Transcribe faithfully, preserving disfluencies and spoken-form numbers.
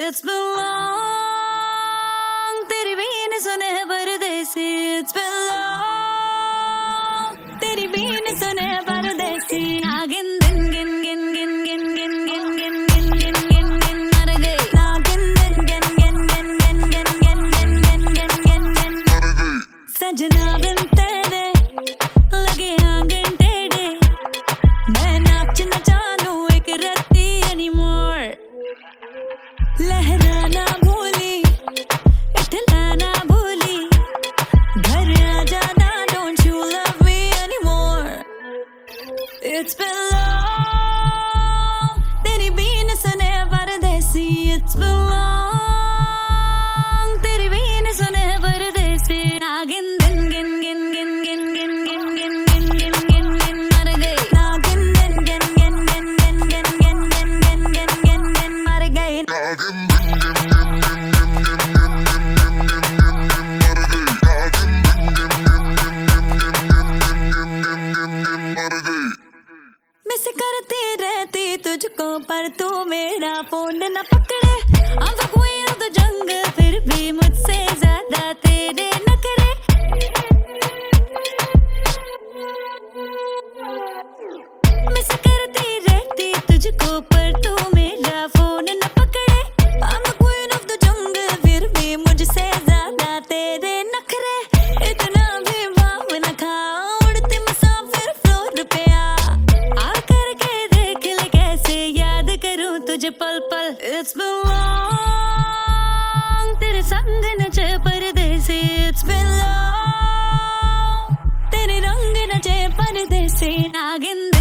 It's been long, तेरी बीन सुने परदेसी. It's been long, तेरी बीन सुने परदेसी. नागिन दिन गिन गिन गिन गिन गिन गिन गिन गिन गिन गिन गिन मर गई. नागिन दिन गिन गिन गिन गिन गिन गिन गिन गिन गिन गिन गिन मर गई. सजना बिन तेरे लगे आंगन टेढ़े. मैं नाच न जानूं एक रत्ती anymore. लहराना भूली, इठलाना भूली. घर आ जाना, don't you love me anymore. It's been long, तेरी बीन सुने परदेसी. It's been long, तेरी बीन सुने परदेसी. नागिन दिन गिन गिन गिन गिन गिन गिन गिन गिन गिन गिन गिन मर गई. नागिन दिन गिन गिन गिन गिन गिन गिन गिन गिन गिन गिन गिन मर गई. मिस करती रहती तुझको पर तू मेरा फोन न पकड़े. I'm the queen of the jungle, फिर भी मुझसे ज्यादा तेरे नखरे. मिस करती रहती तुझको पर तू मेरा फोन न पकड़े. I'm the queen of the jungle, फिर भी मुझसे ज्यादा तेरे नखरे. इतना भी भाव न खाओ, उड़ती मुसाफिर फ्लोर पे आ. आकर के देख ले कैसे याद करूं तुझे पल पल. It's been long, तेरे संग नचे परदेसी. It's been long, तेरे रंग नचे परदेसी. नागिन